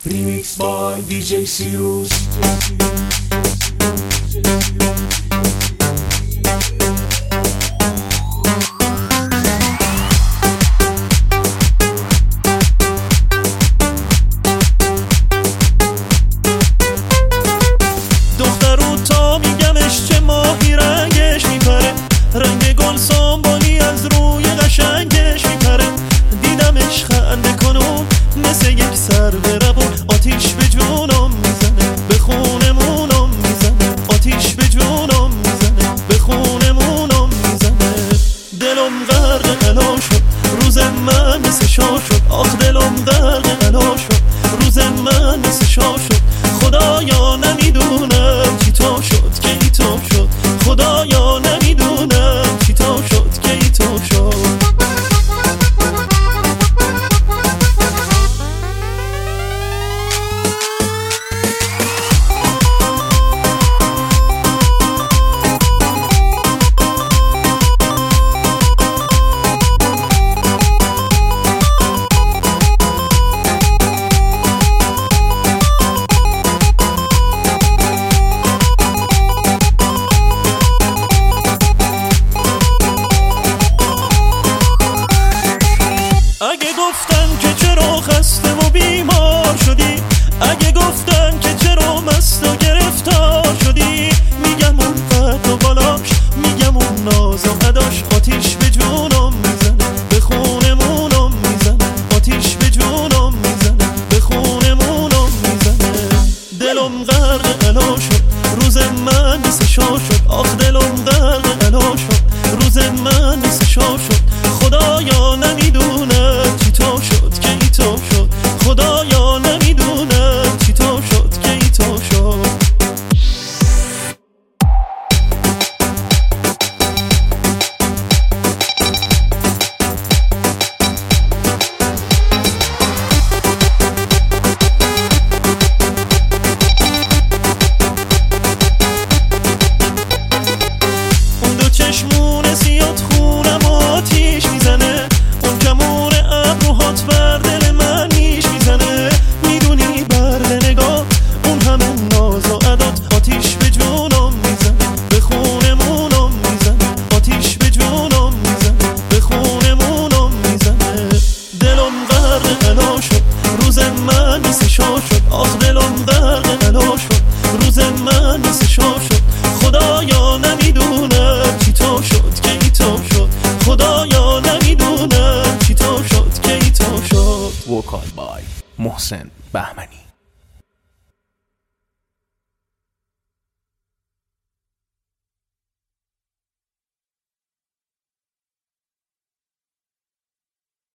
Remixed by DJ Sirus. دخترو تا میگمش چه ماهی رنگش میپره، رنگ گل سنبولی از روی قشنگش میپره. دیدمش خنده کنون مثل یک سر بربون، آتیش به جونم میزنه به خونمونم میزنه، آتیش به جونم میزنه به خونمونم میزنه. دلم غرق غلا شد، روز من مثل شاه شد. آخ دلم غرق غلا شد، روز من مثل شاه شد. خدایا نمیدونم چی تو شد که ای تو شد، خدایا نمیدونم چی تو شد که ای تو شد. اگه گفتن که چرا خسته و بیمار شدی، اگه گفتن که چرا مست و گرفتار شدی، میگم اون قد و بالاش، میگم اون ناز و اداش. آتیش به جونم میزنه به خونمونم میزنه، آتیش به جونم میزنه به خونمونم میزنه. دلم غرق غلا شد، روز من مثل شاه شد. آخ دلم غرق غلا شد، روز من مثل شاه شد. خدایا نمیدونم چی تو شد که ای تو شد، خدایا نمیدونم چی تو شد که ای تو شد. اون دو چشمون سیاد خونم آتیش میزنه، اون کمون ابروهات بر دل من نیش میزنه. میدونی بر نگاه اون همه ناز و عدات، آتیش به جونم میزنه به خونمونم میزنه، آتیش به جونم میزنه به خونمونم میزنه. دلم غرق غلا شد، روز من مثل شاه شد. آخ دلم غرق غلا شد، روز من مثل شاه شد. خدایا نمیدونم چی تو شد که ای تو شد، خدایا نمیدونم چی تو شد که ای تو شد. Vocal by محسن بهمنی.